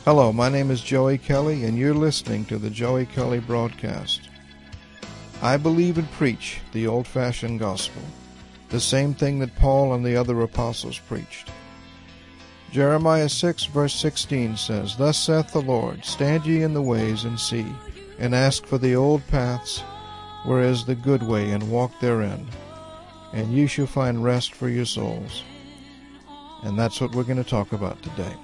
Hello, my name is Joey Kelly, and you're listening to the Joey Kelly Broadcast. I believe and preach the old-fashioned gospel, the same thing that Paul and the other apostles preached. Jeremiah 6, verse 16 says, "Thus saith the Lord, stand ye in the ways, and see, and ask for the old paths, where is the good way, and walk therein, and you shall find rest for your souls." And that's what we're going to talk about today.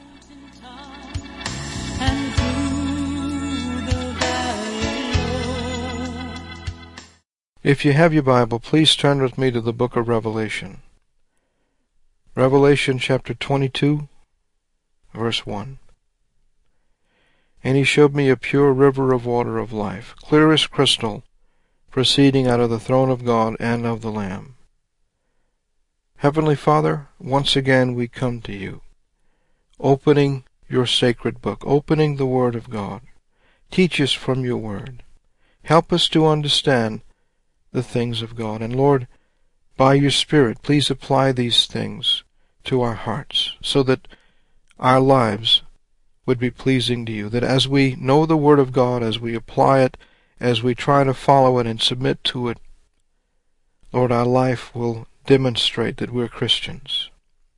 If you have your Bible, please turn with me to the book of Revelation. Revelation chapter 22, verse 1. "And he showed me a pure river of water of life, clear as crystal, proceeding out of the throne of God and of the Lamb." Heavenly Father, once again we come to you, opening your sacred book, opening the Word of God. Teach us from your Word. Help us to understand the things of God. And Lord, by your Spirit, please apply these things to our hearts so that our lives would be pleasing to you, that as we know the Word of God, as we apply it, as we try to follow it and submit to it, Lord, our life will demonstrate that we're Christians.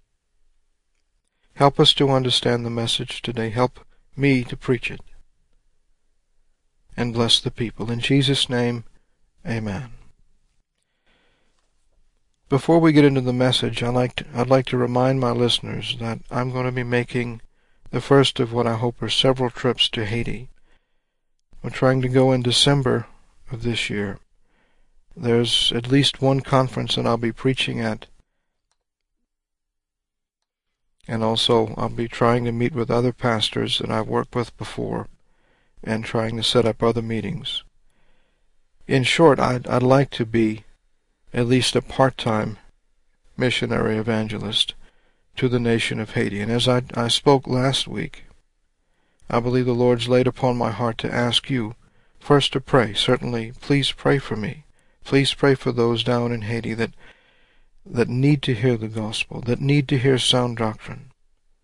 Help us to understand the message today. Help me to preach it. And bless the people. In Jesus' name, amen. Before we get into the message, I'd like to remind my listeners that I'm going to be making the first of what I hope are several trips to Haiti. We're trying to go in December of this year. There's at least one conference that I'll be preaching at, and also I'll be trying to meet with other pastors that I've worked with before and trying to set up other meetings. In short, I'd like to be at least a part-time missionary evangelist to the nation of Haiti. And as I spoke last week, I believe the Lord's laid upon my heart to ask you first to pray. Certainly, please pray for me. Please pray for those down in Haiti that need to hear the gospel, that need to hear sound doctrine.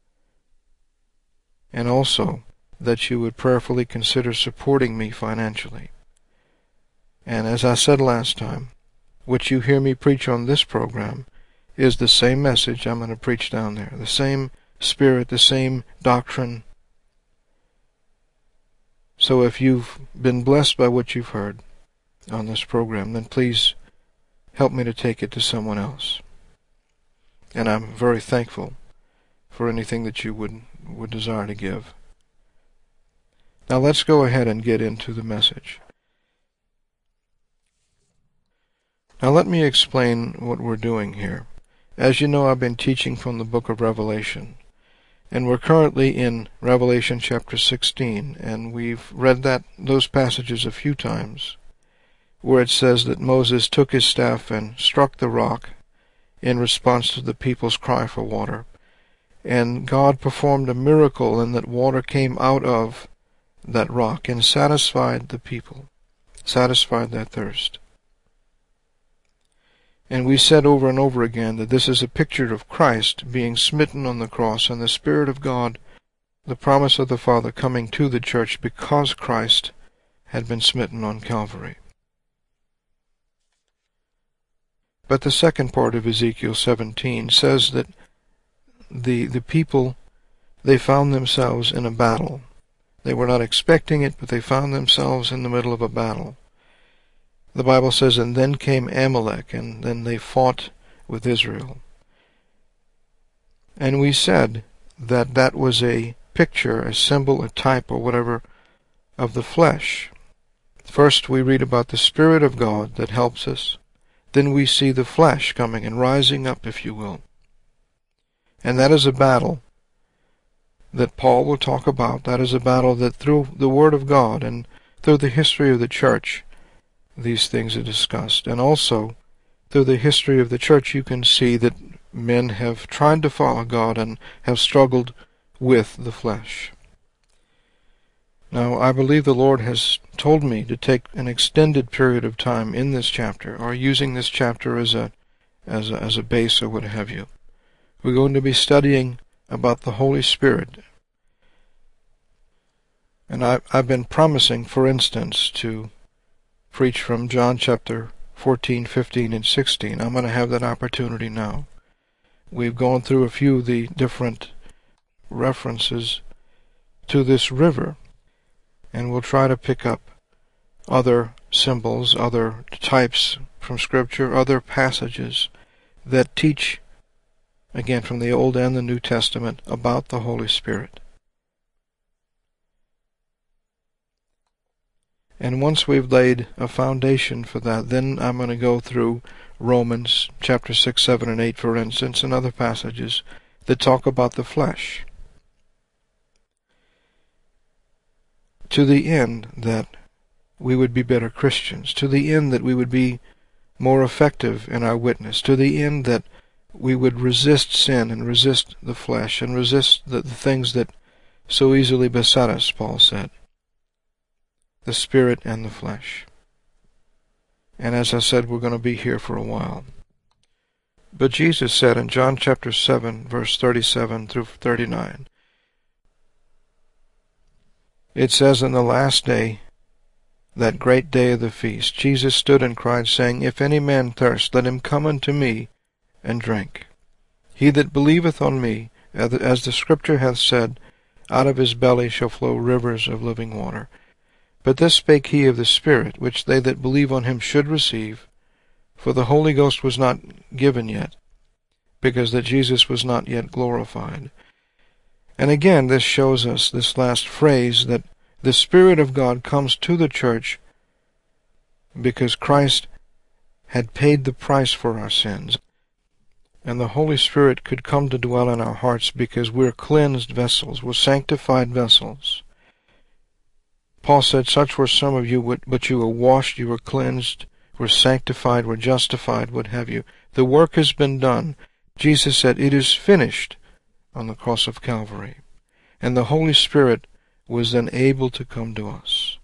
And also that you would prayerfully consider supporting me financially. And as I said last time, what you hear me preach on this program is the same message I'm going to preach down there, the same spirit, the same doctrine. So if you've been blessed by what you've heard on this program, then please help me to take it to someone else. And I'm very thankful for anything that you would desire to give. Now let's go ahead and get into the message. Now let me explain what we're doing here. As you know, I've been teaching from the book of Revelation, and we're currently in Revelation chapter 16, and we've read those passages a few times, where it says that Moses took his staff and struck the rock in response to the people's cry for water, and God performed a miracle in that water came out of that rock and satisfied the people, satisfied their thirst. And we said over and over again that this is a picture of Christ being smitten on the cross and the Spirit of God, the promise of the Father, coming to the church because Christ had been smitten on Calvary. But the second part of Ezekiel 17 says that the people, they found themselves in a battle. They were not expecting it, but they found themselves in the middle of a battle. The Bible says, and then came Amalek, and then they fought with Israel. And we said that that was a picture, a symbol, a type, or whatever, of the flesh. First we read about the Spirit of God that helps us. Then we see the flesh coming and rising up, if you will. And that is a battle that Paul will talk about. That is a battle that through the Word of God and through the history of the church, these things are discussed. And also, through the history of the church, you can see that men have tried to follow God and have struggled with the flesh. Now, I believe the Lord has told me to take an extended period of time in this chapter, or using this chapter as a base or what have you. We're going to be studying about the Holy Spirit And I've been promising, for instance, to preach from John chapter 14, 15, and 16. I'm going to have that opportunity now. We've gone through a few of the different references to this river, and we'll try to pick up other symbols, other types from Scripture, other passages that teach, again from the Old and the New Testament, about the Holy Spirit. And once we've laid a foundation for that, then I'm going to go through Romans chapter 6, 7, and 8, for instance, and other passages that talk about the flesh, to the end that we would be better Christians, to the end that we would be more effective in our witness, to the end that we would resist sin and resist the flesh and resist the things that so easily beset us, Paul said, the spirit and the flesh. And as I said, we're going to be here for a while. But Jesus said in John chapter 7, verse 37 through 39, it says, in the last day, that great day of the feast, Jesus stood and cried, saying, If any man thirst, let him come unto me and drink. He that believeth on me, as the Scripture hath said, out of his belly shall flow rivers of living water. But this spake he of the Spirit, which they that believe on him should receive, for the Holy Ghost was not given yet, because that Jesus was not yet glorified. And again, this shows us, this last phrase, that the Spirit of God comes to the church because Christ had paid the price for our sins. And the Holy Spirit could come to dwell in our hearts because we're cleansed vessels, we're sanctified vessels. Paul said, such were some of you, but you were washed, you were cleansed, were sanctified, were justified, what have you. The work has been done. Jesus said, it is finished on the cross of Calvary. And the Holy Spirit was then able to come to us.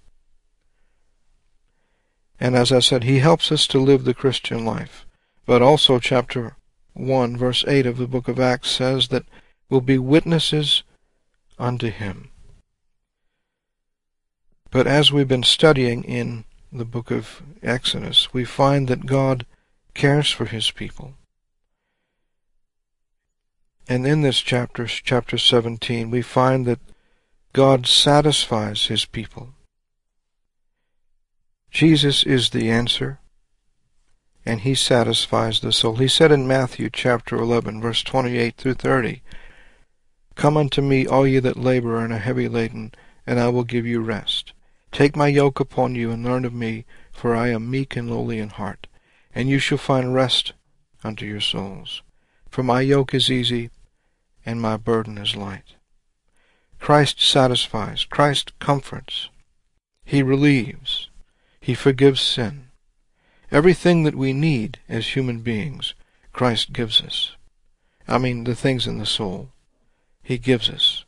And as I said, he helps us to live the Christian life. But also chapter 1, verse 8 of the book of Acts says that we'll be witnesses unto him. But as we've been studying in the book of Exodus, we find that God cares for his people. And in this chapter 17, we find that God satisfies his people. Jesus is the answer, and he satisfies the soul. He said in Matthew chapter 11, verse 28 through 30, Come unto me, all ye that labor and are heavy laden, and I will give you rest. Take my yoke upon you, and learn of me, for I am meek and lowly in heart, and you shall find rest unto your souls. For my yoke is easy, and my burden is light. Christ satisfies, Christ comforts, he relieves, he forgives sin. Everything that we need as human beings, Christ gives us. I mean, the things in the soul, he gives us.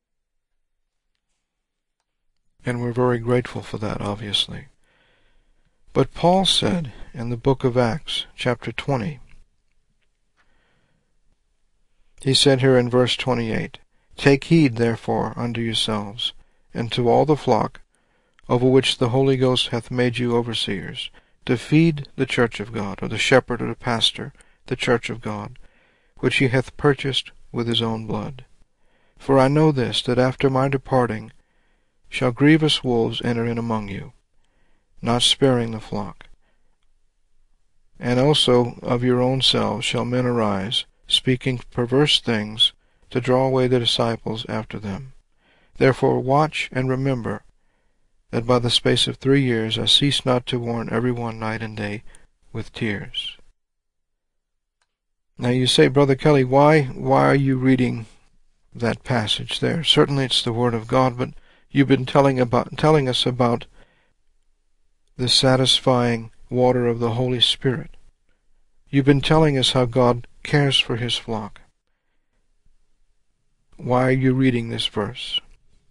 And we're very grateful for that, obviously. But Paul said in the book of Acts, chapter 20, he said here in verse 28, Take heed, therefore, unto yourselves, and to all the flock, over which the Holy Ghost hath made you overseers, to feed the church of God, or the shepherd or the pastor, the church of God, which he hath purchased with his own blood. For I know this, that after my departing shall grievous wolves enter in among you, not sparing the flock. And also of your own selves shall men arise, speaking perverse things, to draw away the disciples after them. Therefore watch and remember that by the space of 3 years I cease not to warn every one night and day with tears. Now you say, Brother Kelly, why are you reading that passage there? Certainly it's the Word of God, but you've been telling us about the satisfying water of the Holy Spirit. You've been telling us how God cares for his flock. Why are you reading this verse?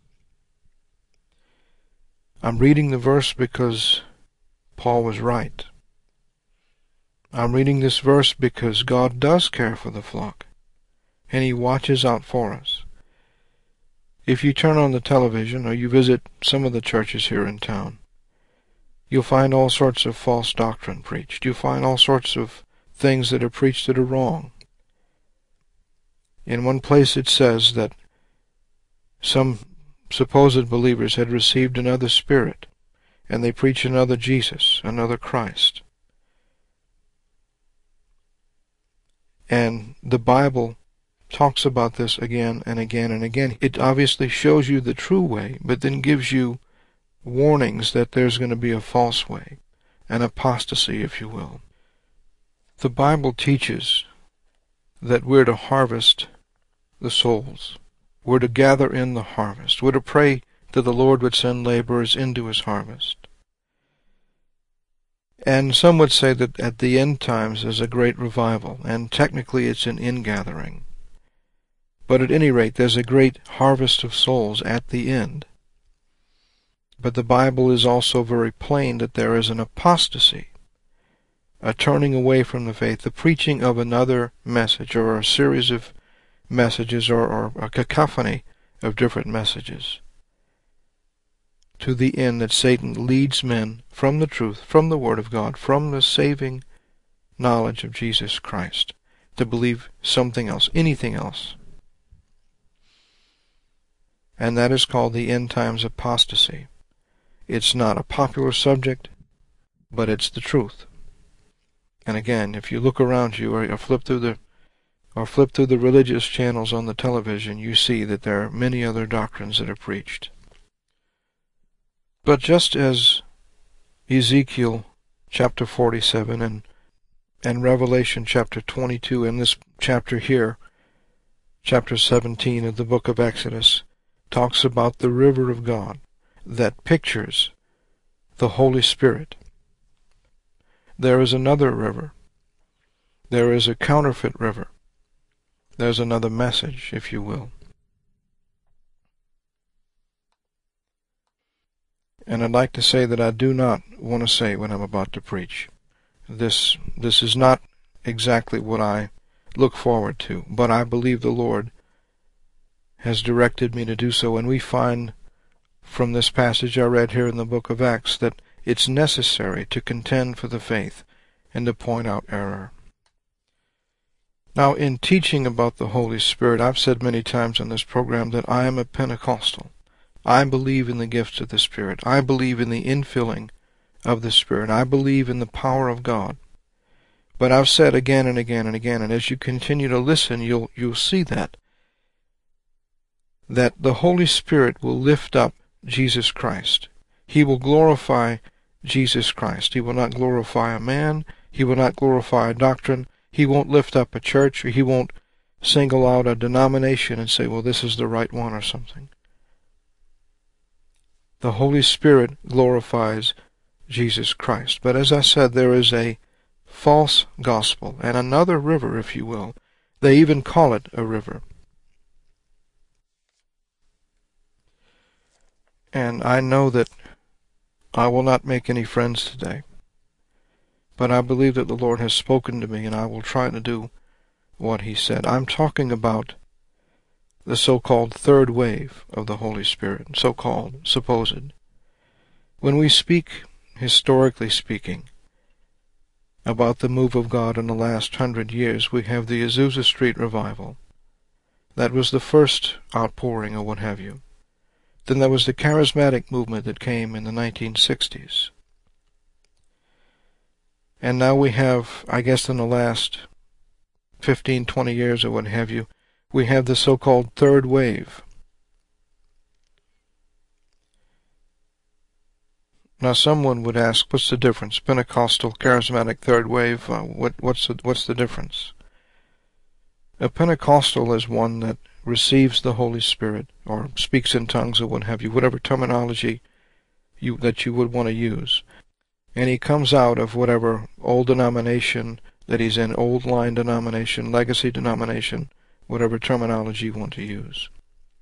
I'm reading the verse because Paul was right. I'm reading this verse because God does care for the flock, and he watches out for us. If you turn on the television or you visit some of the churches here in town, you'll find all sorts of false doctrine preached. You'll find all sorts of things that are preached that are wrong. In one place it says that some supposed believers had received another spirit, and they preach another Jesus, another Christ. And the Bible talks about this again and again and again. It obviously shows you the true way, but then gives you warnings that there's going to be a false way, an apostasy, if you will. The Bible teaches that we're to harvest the souls. We're to gather in the harvest. We're to pray that the Lord would send laborers into his harvest. And some would say that at the end times there's a great revival, and technically it's an ingathering. But at any rate, there's a great harvest of souls at the end. But the Bible is also very plain that there is an apostasy, a turning away from the faith, the preaching of another message, or a series of messages, or a cacophony of different messages, to the end that Satan leads men from the truth, from the Word of God, from the saving knowledge of Jesus Christ, to believe something else, anything else. And that is called the end times apostasy. It's not a popular subject, but it's the truth. And again, if you look around you or flip through the religious channels on the television, you see that there are many other doctrines that are preached. But just as Ezekiel chapter 47 and Revelation chapter 22 and this chapter here, chapter 17 of the book of Exodus, talks about the river of God that pictures the Holy Spirit, there is another river. There is a counterfeit river. There's another message, if you will. And I'd like to say that I do not want to say what I'm about to preach. This is not exactly what I look forward to, but I believe the Lord has directed me to do so, and we find from this passage I read here in the book of Acts that it's necessary to contend for the faith and to point out error. Now, in teaching about the Holy Spirit, I've said many times on this program that I am a Pentecostal. I believe in the gifts of the Spirit. I believe in the infilling of the Spirit. I believe in the power of God. But I've said again and again and again, and as you continue to listen, you'll see that the Holy Spirit will lift up Jesus Christ. He will glorify Jesus Christ. He will not glorify a man. He will not glorify a doctrine. He won't lift up a church, or he won't single out a denomination and say, well, this is the right one or something. The Holy Spirit glorifies Jesus Christ. But as I said, there is a false gospel and another river, if you will. They even call it a river. And I know that I will not make any friends today, but I believe that the Lord has spoken to me, and I will try to do what He said. I'm talking about the so-called third wave of the Holy Spirit, so-called, supposed. When we speak, historically speaking, about the move of God in the last 100 years, we have the Azusa Street Revival. That was the first outpouring, or what have you. Then there was the charismatic movement that came in the 1960s. And now we have, I guess in the last 15, 20 years or what have you, we have the so-called third wave. Now someone would ask, what's the difference? Pentecostal, charismatic, third wave, what's the difference? A Pentecostal is one that receives the Holy Spirit, or speaks in tongues, or what have you, whatever terminology that you would want to use. And he comes out of whatever old denomination that he's in, old line denomination, legacy denomination, whatever terminology you want to use.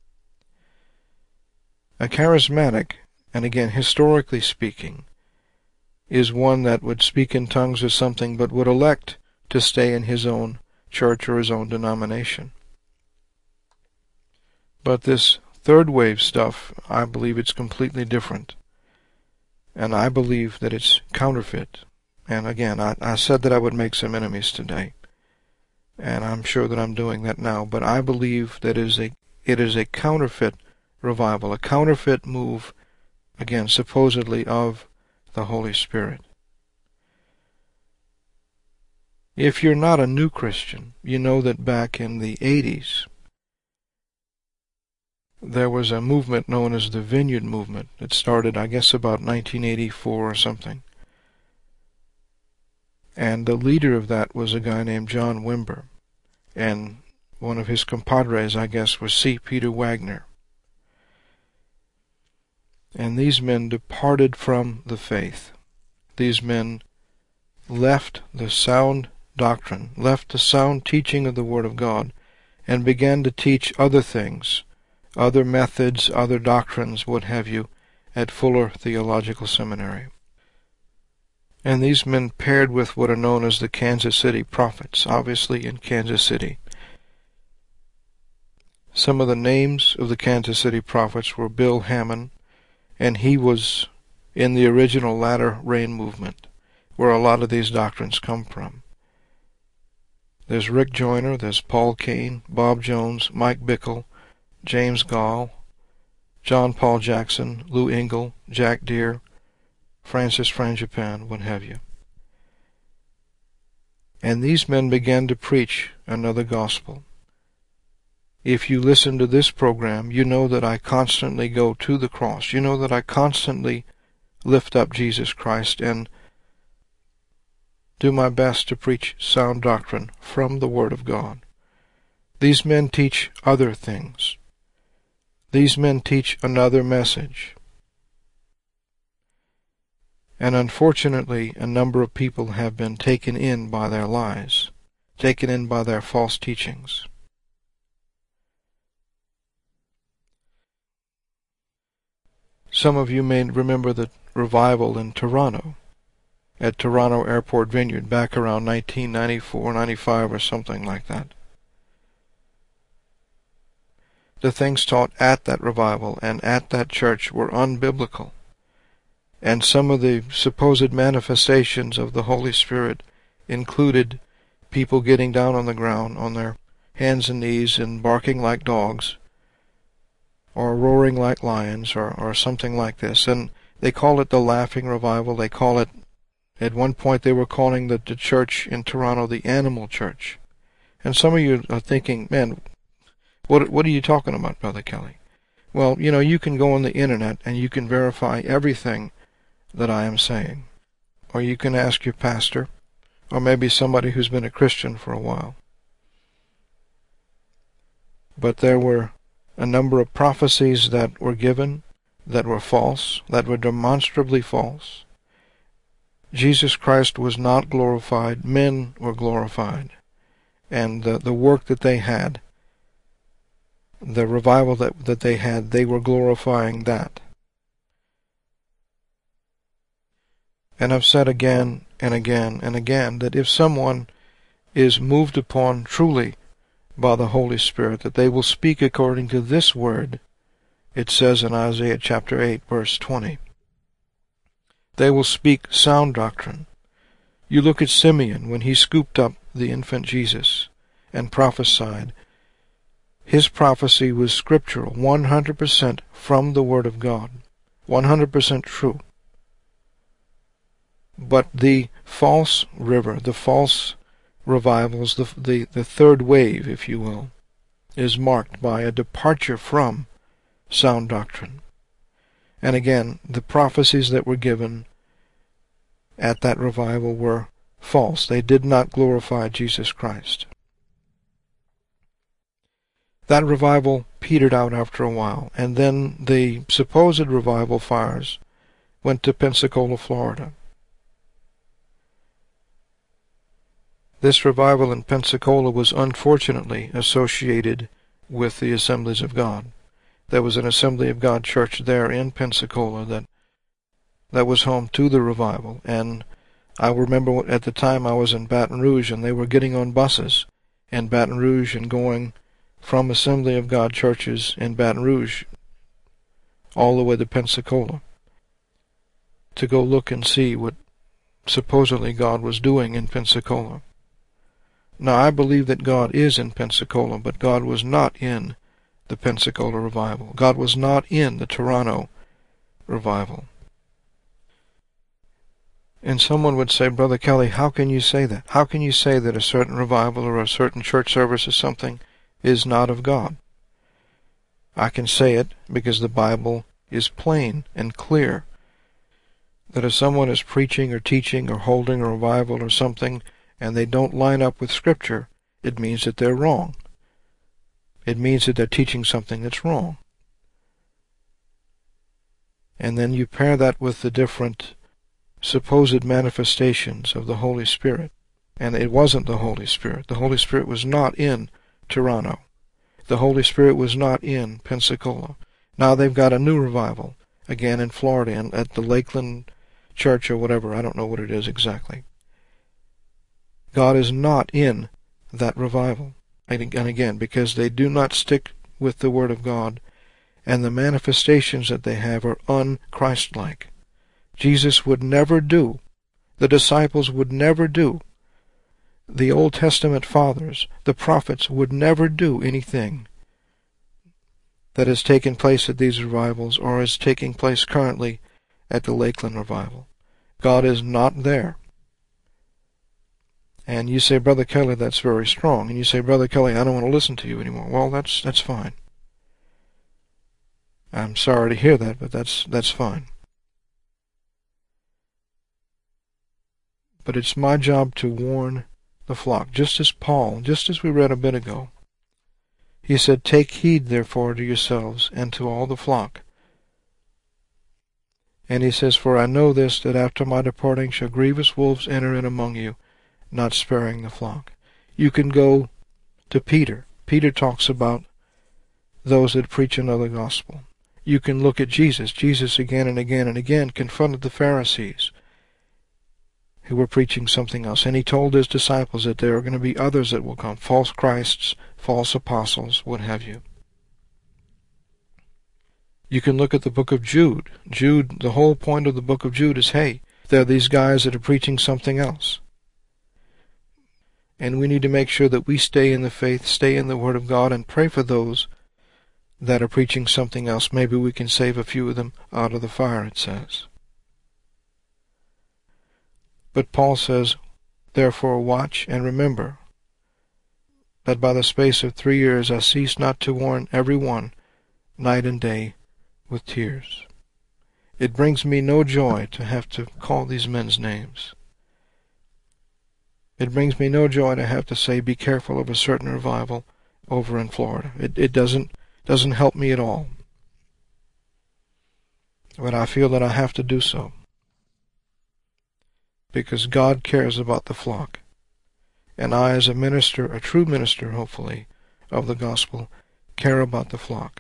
A charismatic, and again, historically speaking, is one that would speak in tongues or something, but would elect to stay in his own church or his own denomination. But this third wave stuff, I believe it's completely different. And I believe that it's counterfeit. And again, I said that I would make some enemies today. And I'm sure that I'm doing that now. But I believe that it is a counterfeit revival, a counterfeit move, again, supposedly of the Holy Spirit. If you're not a new Christian, you know that back in the 80s, there was a movement known as the Vineyard Movement. It started, I guess, about 1984 or something. And the leader of that was a guy named John Wimber. And one of his compadres, I guess, was C. Peter Wagner. And these men departed from the faith. These men left the sound doctrine, left the sound teaching of the Word of God, and began to teach other things, other methods, other doctrines, what have you, at Fuller Theological Seminary. And these men paired with what are known as the Kansas City Prophets, obviously in Kansas City. Some of the names of the Kansas City Prophets were Bill Hamon, and he was in the original Latter Rain movement, where a lot of these doctrines come from. There's Rick Joyner, there's Paul Cain, Bob Jones, Mike Bickle, James Gall, John Paul Jackson, Lou Engle, Jack Deere, Francis Frangipane, what have you. And these men began to preach another gospel. If you listen to this program, you know that I constantly go to the cross. You know that I constantly lift up Jesus Christ and do my best to preach sound doctrine from the Word of God. These men teach other things. These men teach another message. And unfortunately, a number of people have been taken in by their lies, taken in by their false teachings. Some of you may remember the revival in Toronto, at Toronto Airport Vineyard, back around 1994, 95 or something like that. The things taught at that revival and at that church were unbiblical. And some of the supposed manifestations of the Holy Spirit included people getting down on the ground on their hands and knees and barking like dogs, or roaring like lions, or something like this. And they call it the Laughing Revival. They call it, at one point they were calling the church in Toronto the Animal Church. And some of you are thinking, man, what are you talking about, Brother Kelly? Well, you know, you can go on the internet and you can verify everything that I am saying. Or you can ask your pastor, or maybe somebody who's been a Christian for a while. But there were a number of prophecies that were given that were false, that were demonstrably false. Jesus Christ was not glorified. Men were glorified. And the work that they had, the revival that they had, they were glorifying that. And I've said again and again and again that if someone is moved upon truly by the Holy Spirit, that they will speak according to this word. It says in Isaiah chapter 8, verse 20. They will speak sound doctrine. You look at Simeon when he scooped up the infant Jesus and prophesied. His prophecy was scriptural, 100% from the Word of God, 100% true. But the false river, the false revivals, the third wave, if you will, is marked by a departure from sound doctrine. And again, the prophecies that were given at that revival were false. They did not glorify Jesus Christ. That revival petered out after a while, and then the supposed revival fires went to Pensacola, Florida. This revival in Pensacola was unfortunately associated with the Assemblies of God. There was an Assembly of God church there in Pensacola that was home to the revival. And I remember at the time I was in Baton Rouge, and they were getting on buses in Baton Rouge and going from Assembly of God churches in Baton Rouge all the way to Pensacola to go look and see what supposedly God was doing in Pensacola. Now, I believe that God is in Pensacola, but God was not in the Pensacola revival. God was not in the Toronto revival. And someone would say, Brother Kelly, how can you say that? How can you say that a certain revival or a certain church service or something is not of God? I can say it because the Bible is plain and clear that if someone is preaching or teaching or holding a revival or something and they don't line up with Scripture, it means that they're wrong. It means that they're teaching something that's wrong. And then you pair that with the different supposed manifestations of the Holy Spirit. And it wasn't the Holy Spirit. The Holy Spirit was not in Toronto. The Holy Spirit was not in Pensacola. Now they've got a new revival, again in Florida, and at the Lakeland Church or whatever. I don't know what it is exactly. God is not in that revival. And again, because they do not stick with the Word of God, and the manifestations that they have are un-Christ-like. Jesus would never do, the disciples would never do, the Old Testament fathers, the prophets would never do anything that has taken place at these revivals or is taking place currently at the Lakeland revival. God is not there. And you say, Brother Kelly, that's very strong. And you say, Brother Kelly, I don't want to listen to you anymore. Well, that's fine. I'm sorry to hear that, but that's fine. But it's my job to warn the flock, just as Paul, just as we read a bit ago. He said, Take heed, therefore, to yourselves and to all the flock. And he says, For I know this, that after my departing shall grievous wolves enter in among you, not sparing the flock. You can go to Peter. Peter talks about those that preach another gospel. You can look at Jesus. Jesus again and again and again confronted the Pharisees who were preaching something else. And he told his disciples that there are going to be others that will come, false Christs, false apostles, what have you. You can look at the book of Jude. Jude, the whole point of the book of Jude is, hey, there are these guys that are preaching something else. And we need to make sure that we stay in the faith, stay in the Word of God, and pray for those that are preaching something else. Maybe we can save a few of them out of the fire, it says. But Paul says, Therefore watch and remember that by the space of 3 years I cease not to warn every one, night and day, with tears. It brings me no joy to have to call these men's names. It brings me no joy to have to say, be careful of a certain revival over in Florida. It doesn't help me at all. But I feel that I have to do so, because God cares about the flock. And I, as a minister, a true minister, hopefully, of the gospel, care about the flock.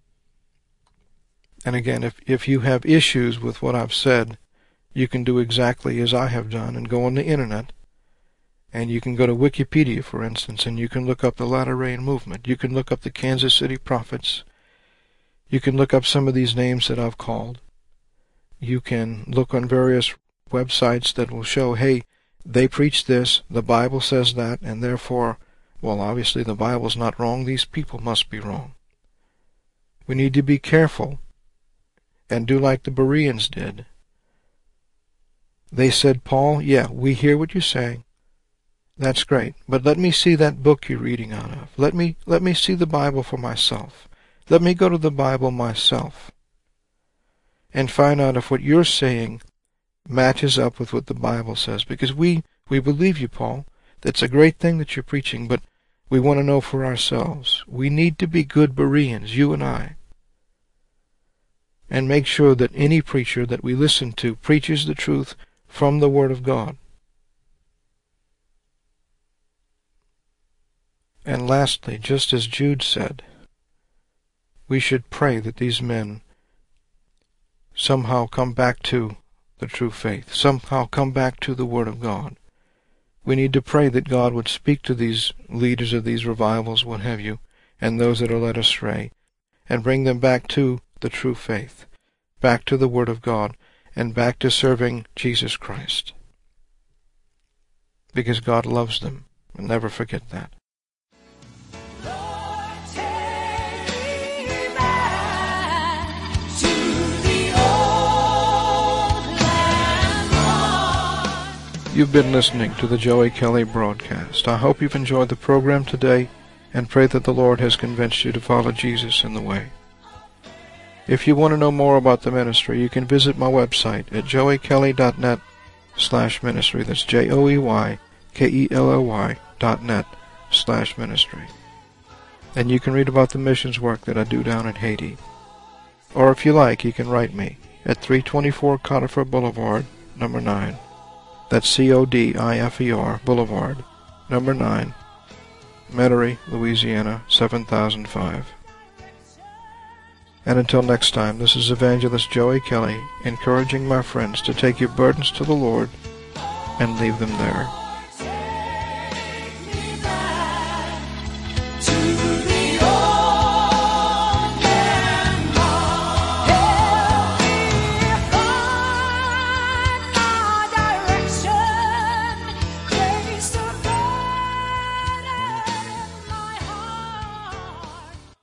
And again, if you have issues with what I've said, you can do exactly as I have done and go on the internet, and you can go to Wikipedia, for instance, and you can look up the Latter Rain movement. You can look up the Kansas City Prophets. You can look up some of these names that I've called. You can look on various websites that will show, hey, they preach this, the Bible says that, and therefore, well, obviously the Bible's not wrong, these people must be wrong. We need to be careful and do like the Bereans did. They said, Paul, yeah, we hear what you're saying. That's great, but let me see that book you're reading out of. Let me see the Bible for myself. Let me go to the Bible myself and find out if what you're saying matches up with what the Bible says. Because we believe you, Paul. That's a great thing that you're preaching, but we want to know for ourselves. We need to be good Bereans, you and I, and make sure that any preacher that we listen to preaches the truth from the Word of God. And lastly, just as Jude said, we should pray that these men somehow come back to the true faith, somehow come back to the Word of God. We need to pray that God would speak to these leaders of these revivals, what have you, and those that are led astray, and bring them back to the true faith, back to the Word of God, and back to serving Jesus Christ. Because God loves them, and never forget that. You've been listening to the Joey Kelly broadcast. I hope you've enjoyed the program today and pray that the Lord has convinced you to follow Jesus in the way. If you want to know more about the ministry, you can visit my website at joeykelly.net/ministry. That's joeykelly.net/ministry. And you can read about the missions work that I do down in Haiti. Or if you like, you can write me at 324 Conifer Boulevard, number 9. That's Codifer Boulevard, number 9, Metairie, Louisiana, 7005. And until next time, this is Evangelist Joey Kelly, encouraging my friends to take your burdens to the Lord and leave them there.